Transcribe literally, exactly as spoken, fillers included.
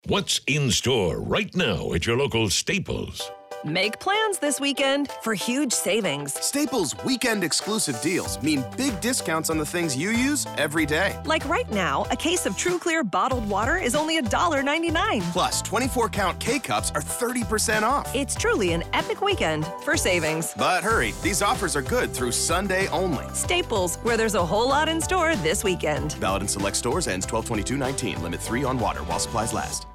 What's in store right now at your local Staples? Make plans this weekend for huge savings. Staples weekend exclusive deals mean big discounts on the things you use every day. Like right now, a case of True Clear bottled water is only one dollar ninety-nine. Plus, twenty-four count K-Cups are thirty percent off. It's truly an epic weekend for savings. But hurry, these offers are good through Sunday only. Staples, where there's a whole lot in store this weekend. Valid in select stores, ends twelve twenty-two nineteen. Limit three on water while supplies last.